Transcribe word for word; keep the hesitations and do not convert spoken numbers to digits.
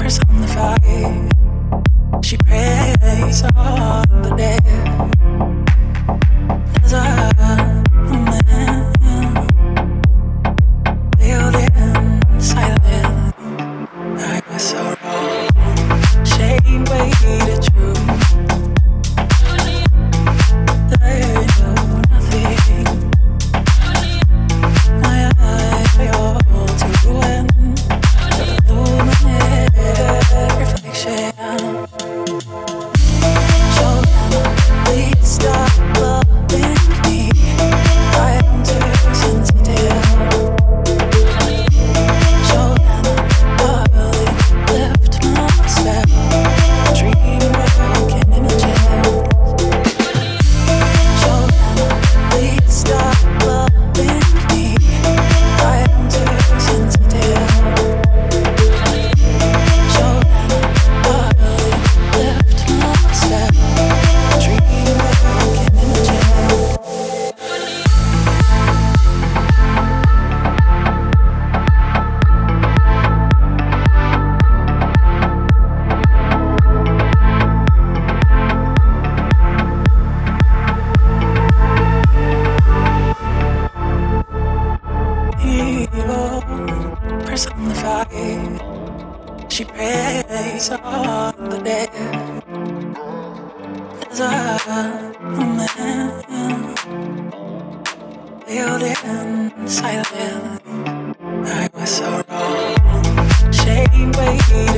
personified. She preys on the dead as a man veiled in silence. I was so wrong. Shame waited true. I knew nothing. My eyes failed to ruin the illuminated reflection. Please stop loving me. I'm too sensitive. Joanna, darling, left myself dreaming broken images. Joanna, please stop loving me. I'm too sensitive. Joanna, darling, left myself dreaming broken images. Evil personified. She preys on the dead as a man veiled in silence. I was so wrong. Shame waited